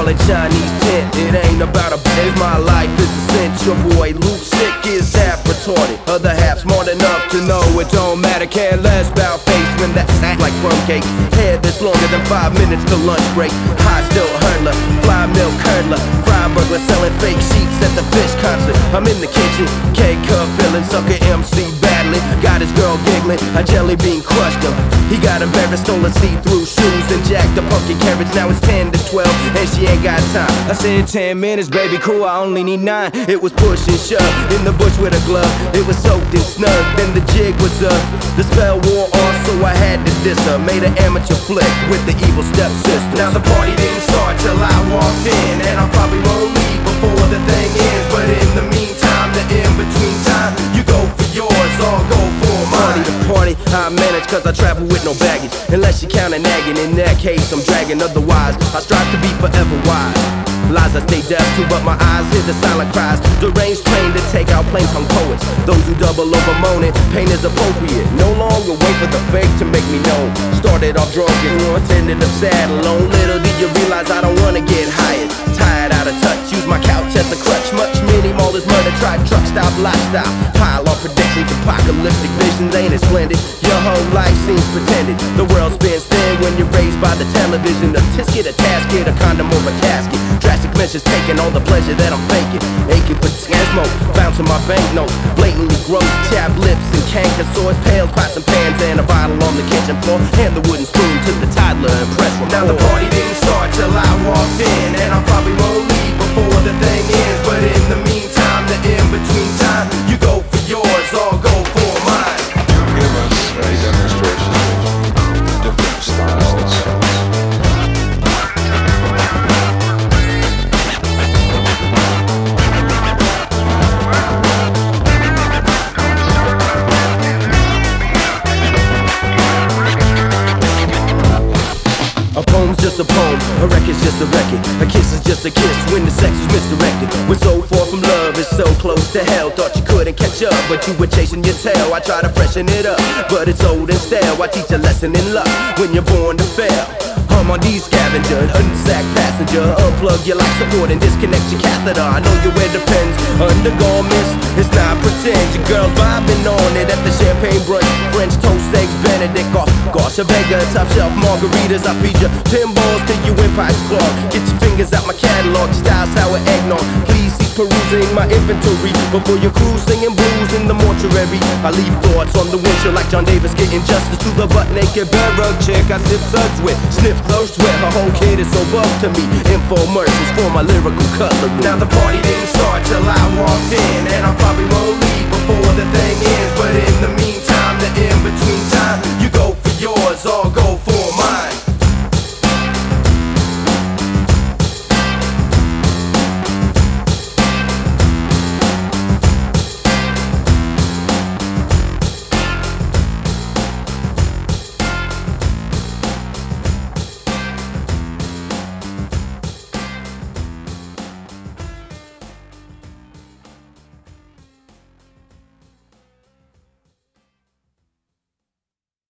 solid Chinese tent. It ain't about a bit, my life is a cinch. Your boy Luke Sick is half retarded, other half smart enough to know it don't matter. Care less about face when that act like crumb cake. Head that's longer than 5 minutes to lunch break. Hot still hurdler, fly milk curdler, fry burglar selling fake sheets at the fish concert. I'm in the kitchen, K-cup filling, sucker MC battling. Got his girl giggling, a jelly bean crushed him. He got embarrassed, stole her see-through shoes and jacked the pumpkin carrots. Now it's 10 to 12 and she ain't got time. I said 10 minutes, baby, cool, I only need 9. It was push and shove in the bush with a glove. It was soaked and snug, then the jig was up. The spell wore off, so I had to diss her. Made an amateur flick with the evil stepsister. Now the party didn't start till I walked in, and I probably won't leave before the thing ends. But in the meantime, the in-between time, you go for yours, I'll go for mine. Party to party, I manage cause I travel with no baggage. Unless you count a nagging, in that case I'm dragging. Otherwise, I strive to be forever wise. Lies I stay deaf to, but my eyes hear the silent cries. Deranged trained to take out plain tongue poets. Those who double over moaning, pain is appropriate. No longer wait for the fake to make me known. Started off drunk and once ended up sad alone. Little did you realize I don't wanna get hired. Tired, out of touch, use my couch as a crutch. Much mini mall is murder, tried truck stop lifestyle. Pile on predictions, apocalyptic visions, ain't it splendid? Your whole life seems pretended. The world spins thin when you're raised by the television. A tisket, a tasket, a condom or a casket. Drastic measures taking all the pleasure that I'm faking. Aching for smoke, bouncing my banknotes. Blatantly gross, chapped lips and canker sores. Pails, pots and pans and a bottle on the kitchen floor. Hand the wooden spoon to the toddler and press record. Now the party didn't start till I walked in, and I probably won't leave before the thing ends. But in the meantime, the in-between time, you go for yours, I'll go for mine. Give us a demonstration of different styles. A poem's just a poem, a record's just a record. A kiss is just a kiss when the sex is misdirected. We're so far from love, it's so close to hell. Thought you couldn't catch up, but you were chasing your tail. I try to freshen it up, but it's old and stale. I teach a lesson in love when you're born to fail. I'm on these scavenger, unsack passenger. Unplug your life support and disconnect your catheter. I know you wear Depends, undergarments. It's not pretend. Your girl's vibing on it at the champagne brunch. French toast, eggs Benedict off Garcia Vega. Top shelf margaritas, I feed you pinballs till you Empire's clog. Get your fingers out my catalog, style sour eggnog. Please cease perusing my inventory before you're cruising blues in the mortuary. I leave thoughts on the windshield like John Davis getting justice to the butt-naked bed-rug chick I sip suds with. Sniff thirst wet, her whole kid is so buff to me. Infomercials for my lyrical cutlery. Now the party didn't start till I walked in,